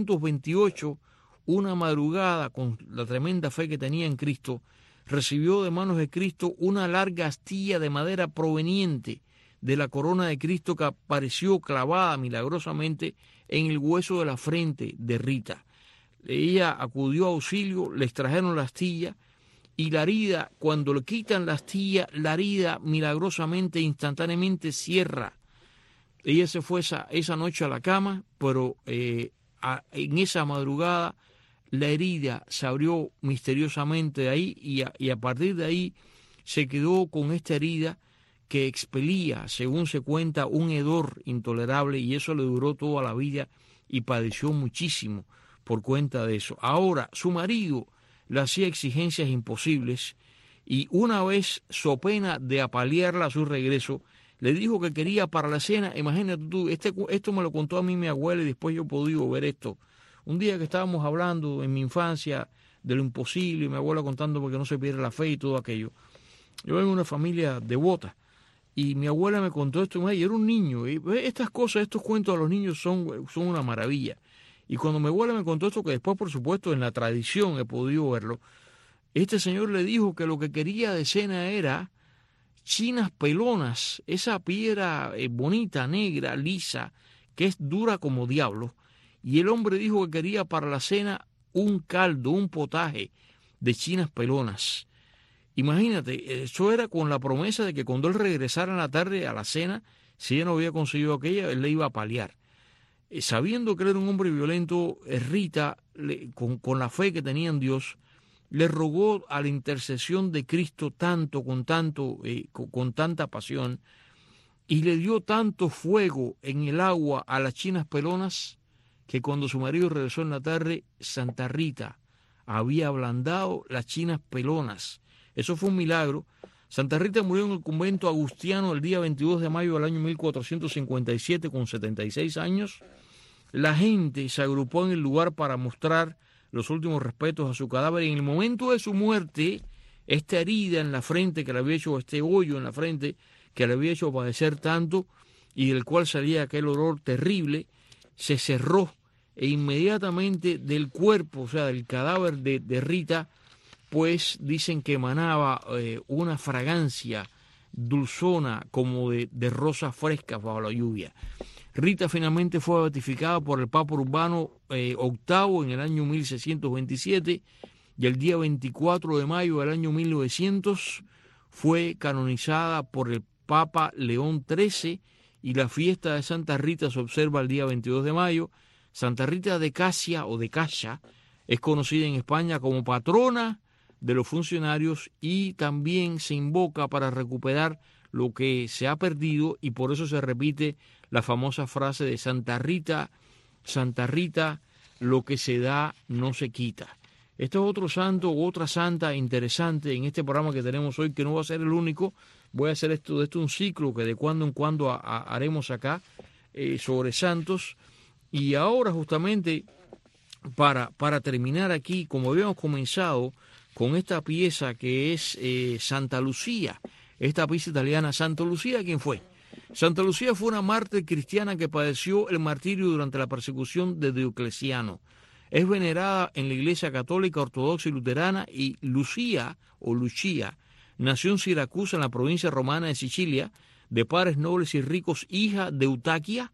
1428, una madrugada, con la tremenda fe que tenía en Cristo, recibió de manos de Cristo una larga astilla de madera proveniente de la corona de Cristo que apareció clavada milagrosamente en el hueso de la frente de Rita. Ella acudió a auxilio, le extrajeron la astilla y la herida, cuando le quitan la astilla, la herida milagrosamente, instantáneamente cierra. Ella se fue esa noche a la cama, pero en esa madrugada la herida se abrió misteriosamente de ahí y a partir de ahí se quedó con esta herida que expelía, según se cuenta, un hedor intolerable y eso le duró toda la vida y padeció muchísimo por cuenta de eso. Ahora, su marido le hacía exigencias imposibles y una vez, so pena de apalearla a su regreso, le dijo que quería para la cena. Imagínate tú, esto me lo contó a mí mi abuela y después yo he podido ver esto. Un día que estábamos hablando en mi infancia de lo imposible y mi abuela contando porque no se pierde la fe y todo aquello. Yo vengo de una familia devota y mi abuela me contó esto y era un niño. Y estas cosas, estos cuentos a los niños son una maravilla. Y cuando mi abuela me contó esto, que después por supuesto en la tradición he podido verlo, este señor le dijo que lo que quería de cena era chinas pelonas, esa piedra bonita, negra, lisa, que es dura como diablo. Y el hombre dijo que quería para la cena un caldo, un potaje de chinas pelonas. Imagínate, eso era con la promesa de que cuando él regresara en la tarde a la cena, si ella no había conseguido aquella, él le iba a paliar. Sabiendo que él era un hombre violento, Rita, con la fe que tenía en Dios, le rogó a la intercesión de Cristo con tanta pasión, y le dio tanto fuego en el agua a las chinas pelonas, que cuando su marido regresó en la tarde, Santa Rita había ablandado las chinas pelonas. Eso fue un milagro. Santa Rita murió en el convento agustiano el día 22 de mayo del año 1457 con 76 años. La gente se agrupó en el lugar para mostrar los últimos respetos a su cadáver y en el momento de su muerte, esta herida en la frente que le había hecho, este hoyo en la frente que le había hecho padecer tanto y del cual salía aquel olor terrible, se cerró e inmediatamente del cuerpo, o sea, del cadáver de Rita, pues dicen que emanaba una fragancia dulzona como de rosas frescas bajo la lluvia. Rita finalmente fue beatificada por el Papa Urbano VIII en el año 1627 y el día 24 de mayo del año 1900 fue canonizada por el Papa León XIII, y la fiesta de Santa Rita se observa el día 22 de mayo. Santa Rita de Casia o de Calla es conocida en España como patrona de los funcionarios y también se invoca para recuperar lo que se ha perdido, y por eso se repite la famosa frase de Santa Rita, lo que se da no se quita. Este es otro santo u otra santa interesante en este programa que tenemos hoy, que no va a ser el único. Voy a hacer de esto un ciclo que de cuando en cuando haremos acá sobre santos. Y ahora justamente para terminar aquí, como habíamos comenzado con esta pieza que es Santa Lucía, esta pieza italiana. Santa Lucía, ¿quién fue? Santa Lucía fue una mártir cristiana que padeció el martirio durante la persecución de Diocleciano. Es venerada en la Iglesia Católica, Ortodoxa y Luterana, y Lucía o Lucia nació en Siracusa, en la provincia romana de Sicilia, de padres nobles y ricos, hija de Eutaquia.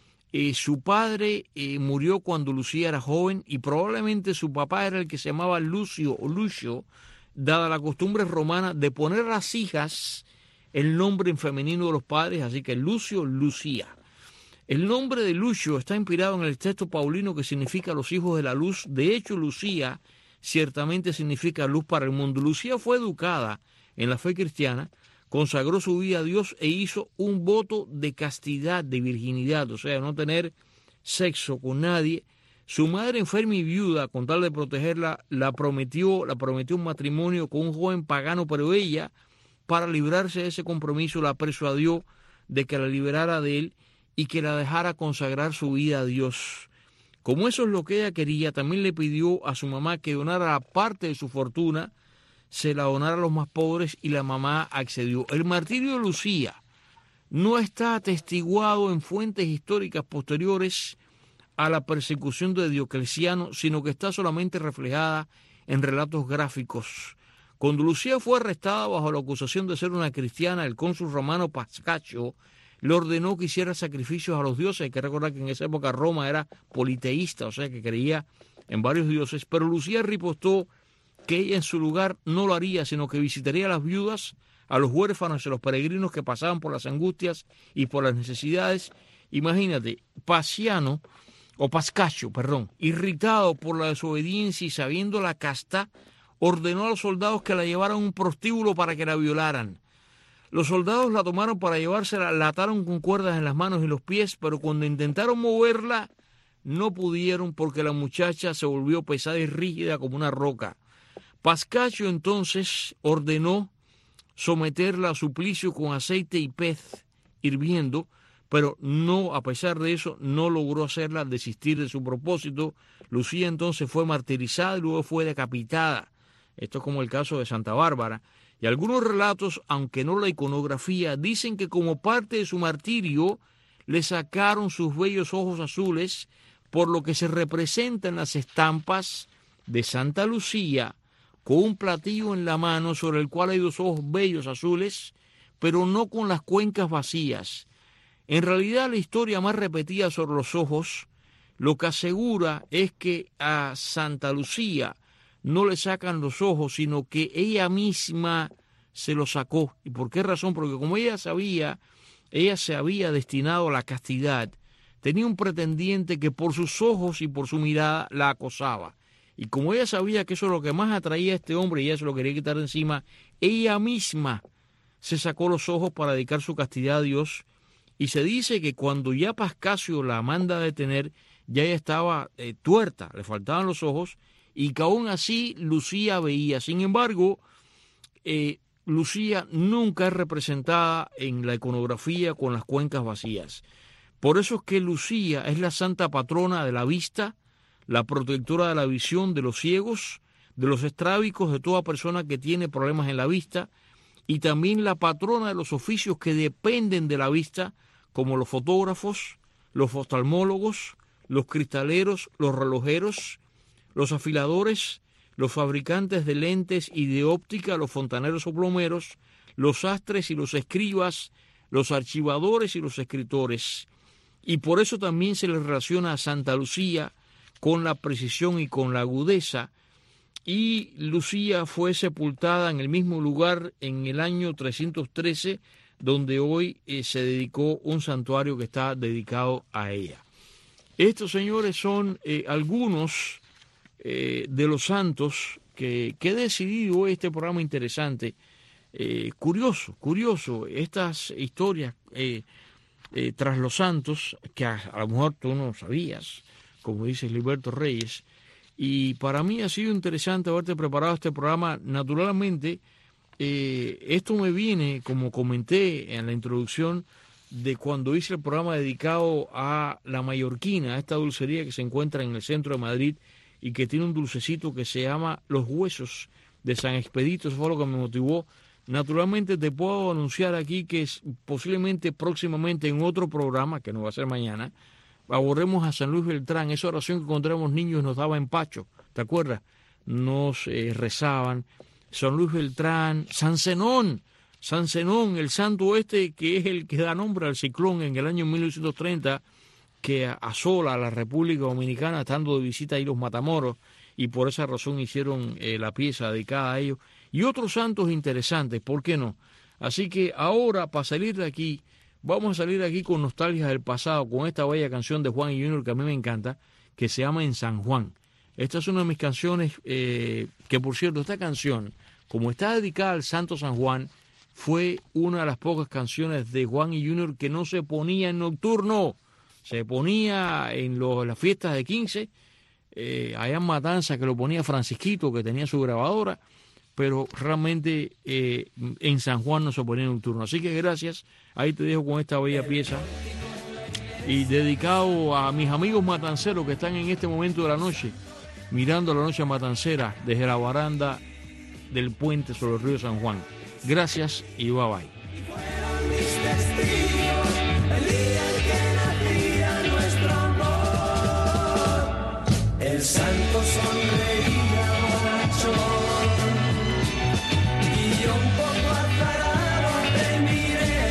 Su padre murió cuando Lucía era joven y probablemente su papá era el que se llamaba Lucio o Lucio, dada la costumbre romana de poner a las hijas el nombre en femenino de los padres, así que Lucio, Lucía. El nombre de Lucio está inspirado en el texto paulino que significa los hijos de la luz. De hecho, Lucía ciertamente significa luz para el mundo. Lucía fue educada en la fe cristiana, consagró su vida a Dios e hizo un voto de castidad, de virginidad, o sea, no tener sexo con nadie. Su madre, enferma y viuda, con tal de protegerla, la prometió un matrimonio con un joven pagano, pero ella, para librarse de ese compromiso, la persuadió de que la liberara de él y que la dejara consagrar su vida a Dios. Como eso es lo que ella quería, también le pidió a su mamá que donara parte de su fortuna, se la donara a los más pobres, y la mamá accedió. El martirio de Lucía no está atestiguado en fuentes históricas posteriores a la persecución de Diocleciano, sino que está solamente reflejada en relatos gráficos. Cuando Lucía fue arrestada bajo la acusación de ser una cristiana, el cónsul romano Pascacio le ordenó que hiciera sacrificios a los dioses. Hay que recordar que en esa época Roma era politeísta, o sea que creía en varios dioses, pero Lucía ripostó que ella en su lugar no lo haría, sino que visitaría a las viudas, a los huérfanos y a los peregrinos que pasaban por las angustias y por las necesidades. Imagínate, Pascacio, irritado por la desobediencia y sabiendo la casta, ordenó a los soldados que la llevaran a un prostíbulo para que la violaran. Los soldados la tomaron para llevársela, la ataron con cuerdas en las manos y los pies, pero cuando intentaron moverla, no pudieron porque la muchacha se volvió pesada y rígida como una roca. Pascacio entonces ordenó someterla a suplicio con aceite y pez hirviendo, pero no, a pesar de eso, no logró hacerla desistir de su propósito. Lucía entonces fue martirizada y luego fue decapitada. Esto es como el caso de Santa Bárbara. Y algunos relatos, aunque no la iconografía, dicen que como parte de su martirio le sacaron sus bellos ojos azules, por lo que se representa en las estampas de Santa Lucía con un platillo en la mano sobre el cual hay dos ojos bellos azules, pero no con las cuencas vacías. En realidad, la historia más repetida sobre los ojos lo que asegura es que a Santa Lucía no le sacan los ojos, sino que ella misma se los sacó. ¿Y por qué razón? Porque como ella se había destinado a la castidad, tenía un pretendiente que por sus ojos y por su mirada la acosaba. Y como ella sabía que eso es lo que más atraía a este hombre y ella se lo quería quitar de encima, ella misma se sacó los ojos para dedicar su castidad a Dios. Y se dice que cuando ya Pascacio la manda a detener, ya ella estaba tuerta, le faltaban los ojos, y que aún así Lucía veía. Sin embargo, Lucía nunca es representada en la iconografía con las cuencas vacías. Por eso es que Lucía es la santa patrona de la vista, la protectora de la visión de los ciegos, de los estrábicos, de toda persona que tiene problemas en la vista, y también la patrona de los oficios que dependen de la vista, como los fotógrafos, los oftalmólogos, los cristaleros, los relojeros, los afiladores, los fabricantes de lentes y de óptica, los fontaneros o plomeros, los sastres y los escribas, los archivadores y los escritores. Y por eso también se le relaciona a Santa Lucía con la precisión y con la agudeza. Y Lucía fue sepultada en el mismo lugar en el año 313, donde hoy se dedicó un santuario que está dedicado a ella. Estos, señores, son algunos de los santos que he decidido hoy este programa interesante. Curioso, estas historias tras los santos, que a lo mejor tú no sabías, como dice Gilberto Reyes, y para mí ha sido interesante haberte preparado este programa. Naturalmente, esto me viene, como comenté en la introducción, de cuando hice el programa dedicado a la mallorquina, a esta dulcería que se encuentra en el centro de Madrid y que tiene un dulcecito que se llama Los Huesos de San Expedito. Eso fue lo que me motivó. Naturalmente te puedo anunciar aquí que posiblemente próximamente en otro programa, que no va a ser mañana, abordemos a San Luis Beltrán. Esa oración que cuando éramos niños nos daba empacho, ¿te acuerdas? Nos rezaban. San Luis Beltrán, San Zenón, el santo que es el que da nombre al ciclón en el año 1930, que asola a la República Dominicana, estando de visita ahí los Matamoros, y por esa razón hicieron la pieza dedicada a ellos. Y otros santos interesantes, ¿por qué no? Así que ahora, para salir de aquí, vamos a salir aquí con nostalgia del pasado, con esta bella canción de Juan y Junior que a mí me encanta, que se llama En San Juan. Esta es una de mis canciones, que por cierto, esta canción, como está dedicada al Santo San Juan, fue una de las pocas canciones de Juan y Junior que no se ponía en nocturno. Se ponía en las fiestas de 15, allá en Matanza, que lo ponía Francisquito, que tenía su grabadora, pero realmente en San Juan no se ponía en nocturno. Así que gracias, ahí te dejo con esta bella pieza. Y dedicado a mis amigos matanceros que están en este momento de la noche, mirando la noche matancera desde la baranda del puente sobre el río San Juan. Gracias y bye bye. Fueron mis testigos el día en que nacía nuestro amor. El santo sonreía bonachón y yo un poco azarado te miré,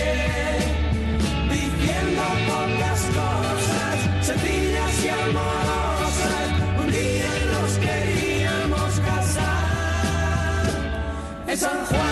diciendo pocas cosas sencillas y amorosas. Un día nos queríamos casar en San Juan.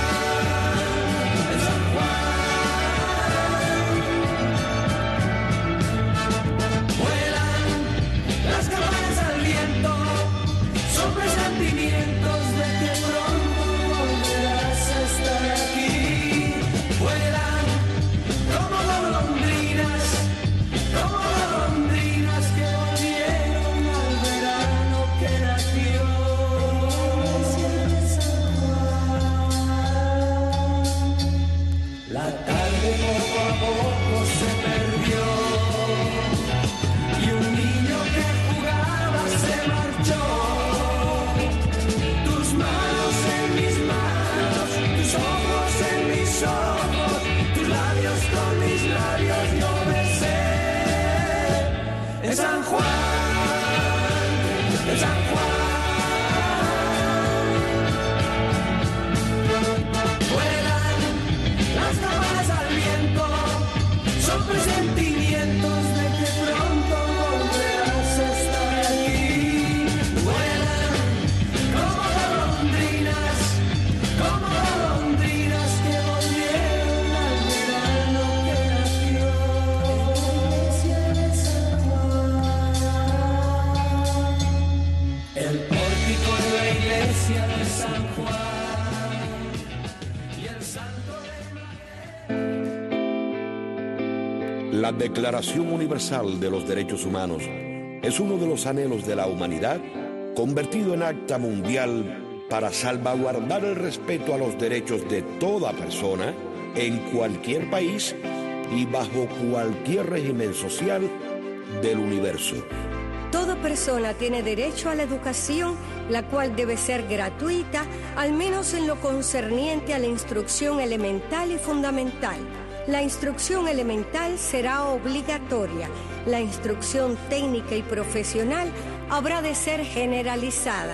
La Declaración Universal de los Derechos Humanos es uno de los anhelos de la humanidad convertido en acta mundial para salvaguardar el respeto a los derechos de toda persona en cualquier país y bajo cualquier régimen social del universo. Toda persona tiene derecho a la educación, la cual debe ser gratuita, al menos en lo concerniente a la instrucción elemental y fundamental. La instrucción elemental será obligatoria. La instrucción técnica y profesional habrá de ser generalizada.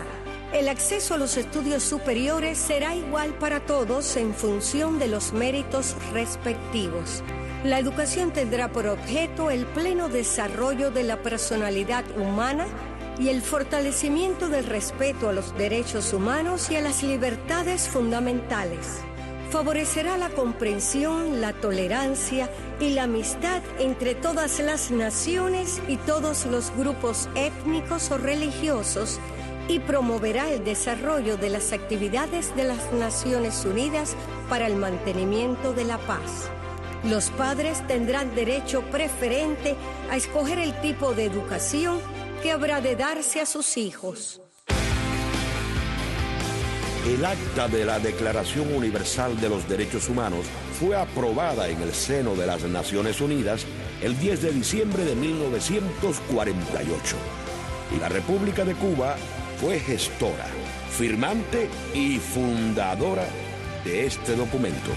El acceso a los estudios superiores será igual para todos en función de los méritos respectivos. La educación tendrá por objeto el pleno desarrollo de la personalidad humana y el fortalecimiento del respeto a los derechos humanos y a las libertades fundamentales. Favorecerá la comprensión, la tolerancia y la amistad entre todas las naciones y todos los grupos étnicos o religiosos y promoverá el desarrollo de las actividades de las Naciones Unidas para el mantenimiento de la paz. Los padres tendrán derecho preferente a escoger el tipo de educación que habrá de darse a sus hijos. El acta de la Declaración Universal de los Derechos Humanos fue aprobada en el seno de las Naciones Unidas el 10 de diciembre de 1948. Y la República de Cuba fue gestora, firmante y fundadora de este documento.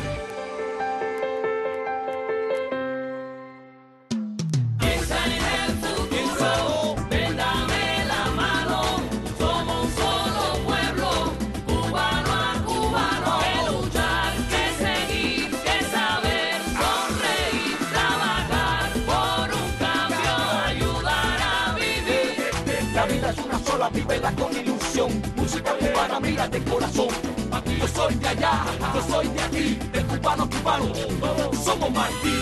Vívela con ilusión, música cubana, mira de corazón. Aquí yo soy de allá, yo soy de aquí, de cubano a cubano, somos Martí.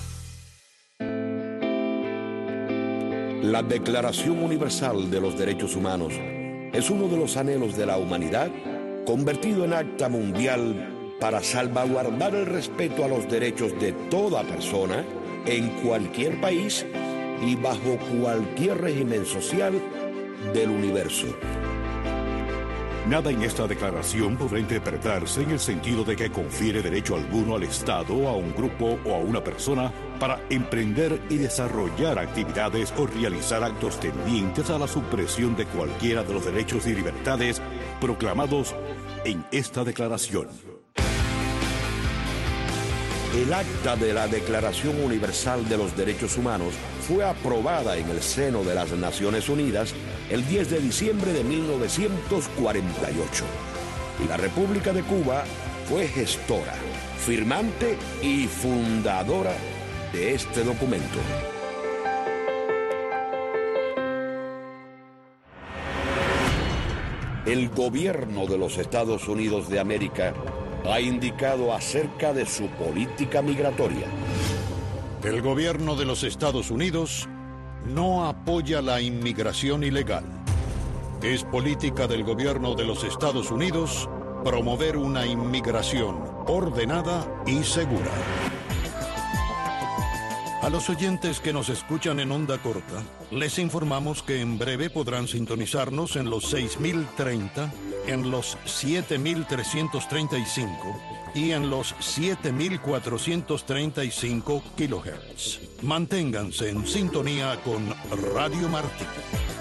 La Declaración Universal de los Derechos Humanos es uno de los anhelos de la humanidad convertido en acta mundial para salvaguardar el respeto a los derechos de toda persona en cualquier país y bajo cualquier régimen social del universo. Nada en esta declaración podrá interpretarse en el sentido de que confiere derecho alguno al Estado, a un grupo o a una persona para emprender y desarrollar actividades o realizar actos tendientes a la supresión de cualquiera de los derechos y libertades proclamados en esta declaración. El acta de la Declaración Universal de los Derechos Humanos fue aprobada en el seno de las Naciones Unidas el 10 de diciembre de 1948. Y la República de Cuba fue gestora, firmante y fundadora de este documento. El gobierno de los Estados Unidos de América ha indicado acerca de su política migratoria. El gobierno de los Estados Unidos no apoya la inmigración ilegal. Es política del gobierno de los Estados Unidos promover una inmigración ordenada y segura. A los oyentes que nos escuchan en onda corta, les informamos que en breve podrán sintonizarnos en los 6030, en los 7335 y en los 7435 kHz. Manténganse en sintonía con Radio Martí.